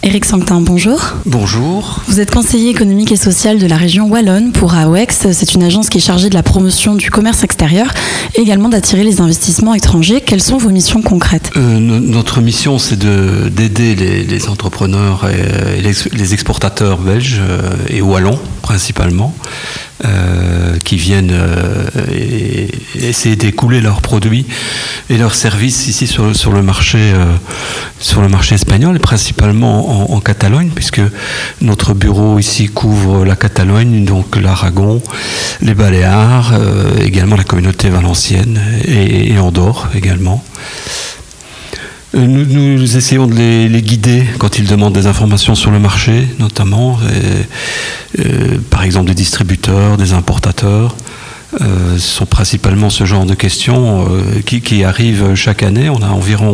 Éric Sanctin, bonjour. Bonjour. Vous êtes conseiller économique et social de la région Wallonne pour AOEX. C'est une agence qui est chargée de la promotion du commerce extérieur et également d'attirer les investissements étrangers. Quelles sont vos missions concrètes ? Notre mission, c'est d'aider les entrepreneurs et les exportateurs belges et wallons principalement, qui viennent essayer d'écouler leurs produits et leurs services ici sur le marché espagnol, et principalement en Catalogne, puisque notre bureau ici couvre la Catalogne, donc l'Aragon, les Baléares, également la communauté valencienne et Andorre également. Nous essayons de les guider quand ils demandent des informations sur le marché, notamment, par exemple des distributeurs, des importateurs. Ce sont principalement ce genre de questions qui arrivent chaque année. On a environ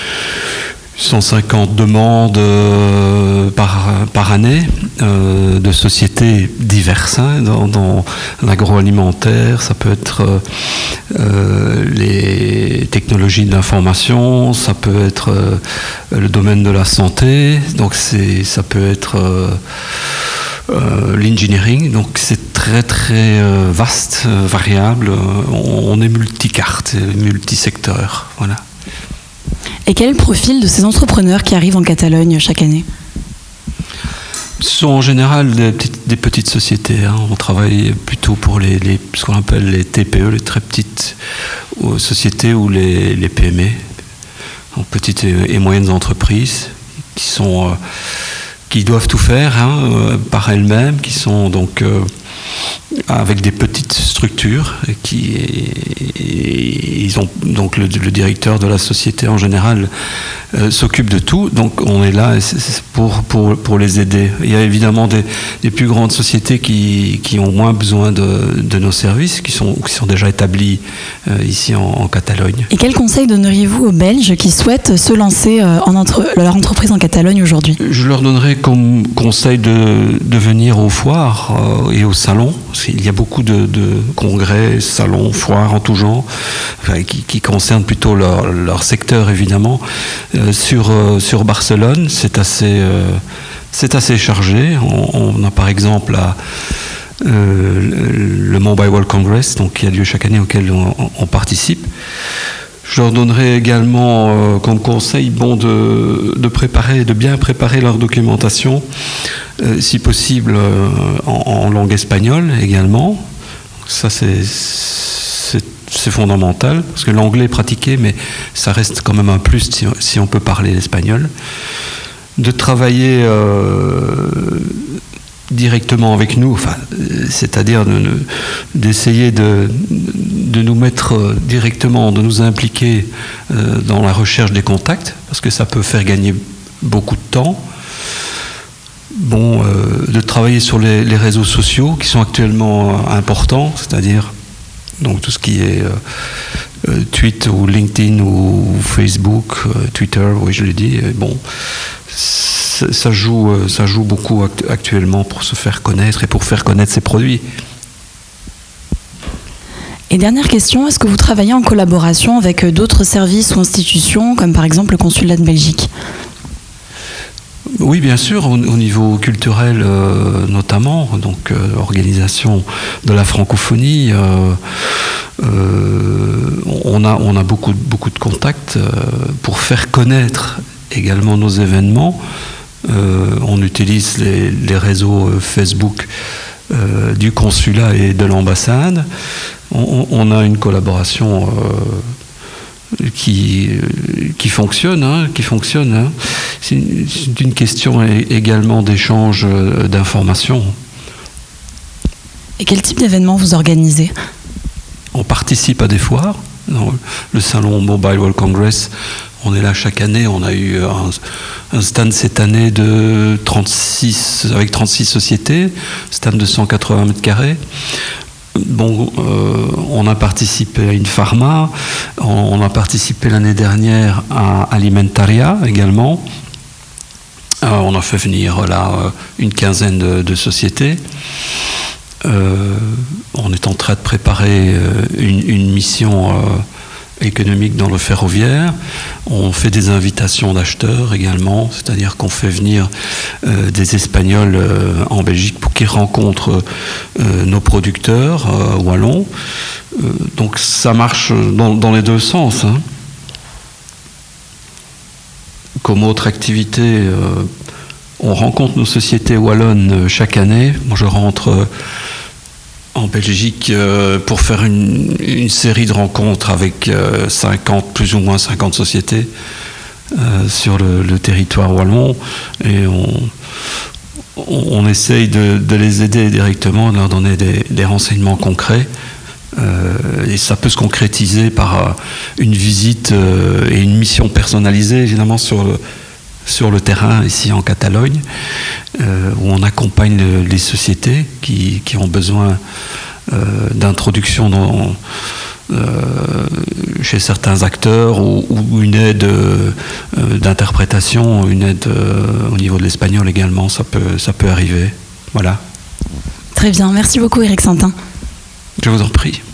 150 demandes par année de sociétés diverses, dans l'agroalimentaire, ça peut être les technologies de l'information, ça peut être le domaine de la santé, donc ça peut être l'engineering, donc c'est très très vaste, variable, on est multicarte, multisecteur, voilà. Et quel est le profil de ces entrepreneurs qui arrivent en Catalogne chaque année ? Ce sont en général des petites sociétés. On travaille plutôt pour ce qu'on appelle les TPE, les très petites sociétés, ou les PME, donc petites et moyennes entreprises, qui doivent tout faire par elles-mêmes, qui sont donc avec des petites structures, ils ont donc le directeur de la société en général s'occupe de tout, donc on est là pour les aider. Il y a évidemment des plus grandes sociétés qui ont moins besoin de nos services, qui sont déjà établies ici en Catalogne. Et quel conseil donneriez-vous aux Belges qui souhaitent se lancer leur entreprise en Catalogne aujourd'hui ? Je leur donnerais comme conseil de venir aux foires et aux salons. Il y a beaucoup de congrès, salons, foires en tout genre, qui concernent plutôt leur secteur évidemment. Sur Barcelone, c'est assez chargé. On a par exemple le Mobile World Congress, donc, qui a lieu chaque année, auquel on participe. Je leur donnerai également comme conseil de bien préparer leur documentation, si possible en langue espagnole également. Ça c'est fondamental, parce que l'anglais est pratiqué, mais ça reste quand même un plus si on peut parler l'espagnol. De travailler directement avec nous, c'est-à-dire d'essayer de nous mettre directement, de nous impliquer dans la recherche des contacts, parce que ça peut faire gagner beaucoup de temps. De travailler sur les réseaux sociaux qui sont actuellement importants, c'est-à-dire donc tout ce qui est tweet ou LinkedIn ou Facebook, Twitter, oui je l'ai dit. Ça joue beaucoup actuellement pour se faire connaître et pour faire connaître ses produits. Et dernière question, est-ce que vous travaillez en collaboration avec d'autres services ou institutions, comme par exemple le consulat de Belgique ? Oui, bien sûr, au niveau culturel notamment, donc organisation de la francophonie, on a beaucoup de contacts pour faire connaître également nos événements. On utilise les réseaux Facebook du consulat et de l'ambassade. On a une collaboration qui fonctionne, C'est une question également d'échange d'informations. Et quel type d'événements vous organisez ? On participe à des foires. Dans le salon Mobile World Congress, on est là chaque année. On a eu un stand cette année avec 36 sociétés, stand de 180 mètres carrés. On a participé à une pharma, on a participé l'année dernière à Alimentaria également. On a fait venir là une quinzaine de sociétés. On est en train de préparer une mission économique dans le ferroviaire. On fait des invitations d'acheteurs également, c'est-à-dire qu'on fait venir des Espagnols en Belgique pour qu'ils rencontrent nos producteurs wallons. Donc ça marche dans les deux sens. Hein. Comme autre activité, on rencontre nos sociétés wallonnes chaque année. Moi, je rentre en Belgique pour faire une série de rencontres avec plus ou moins 50 sociétés sur le territoire wallon, et on essaye de les aider directement, de leur donner des renseignements concrets, et ça peut se concrétiser par une visite et une mission personnalisée évidemment sur le terrain ici en Catalogne, où on accompagne les sociétés qui ont besoin d'introduction chez certains acteurs, ou une aide d'interprétation, une aide au niveau de l'espagnol également, ça peut arriver. Voilà. Très bien, merci beaucoup Éric Santin. Je vous en prie.